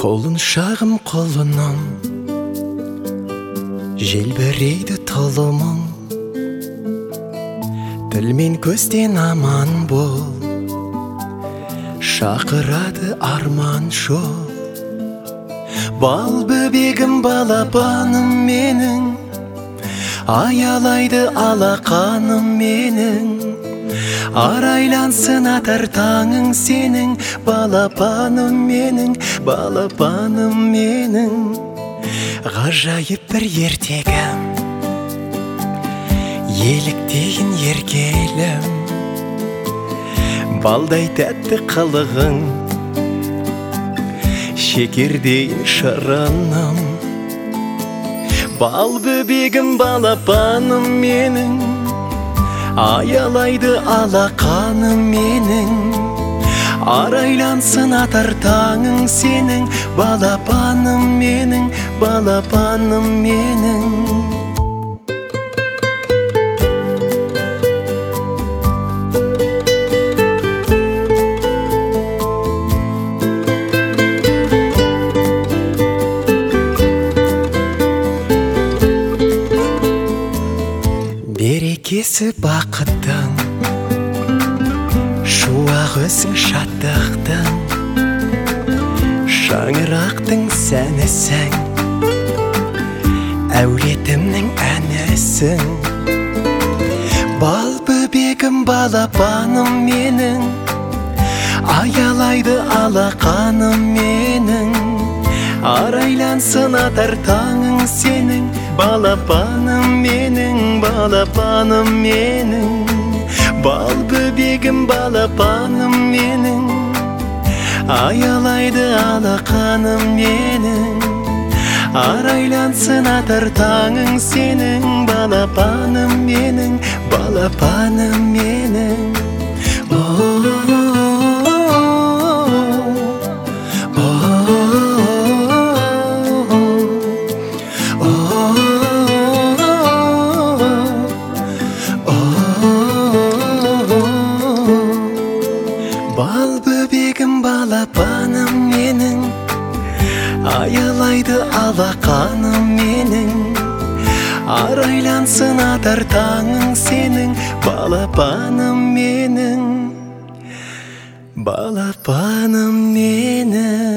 Қолын шағым қолынан желбірейді тұлымың, тіл мен көзден аман бол, шақырады арман жол. Бал бөбегім, балапаным менің, аялайды алақаным менің. Арайлансын атар таңың сенің, балапаным менің, балапаным менің. Ғажайып бір ертегім, еліктейін еркелім, балдай тәтті қылығың, шекердейін шырыным. Бал бөбегім, балапаным менің, аялайды алақаным менің. Арайлансын атар таңың сенің, балапаным менің, балапаным менің. Берекесі бақыттың, шуақ өзің шаттықтың, шаңырақтың сәнісің, әулетімнің әнісің. Бал бөбегім, балапаным менің, аялайды алақаным менің. Арайлансын атар таңың сенің, балапаным менің, балапаным менің. Бал бөбегім, балапаным менің, аялайды алақаным менің. Арайлансын атар таңың сенің, балапаным менің, балапаным менің. Бал бөбегім, балапаным менің, аялайды алақаным менің. Арайлансын атар таңың сенің, балапаным менің, балапаным менің.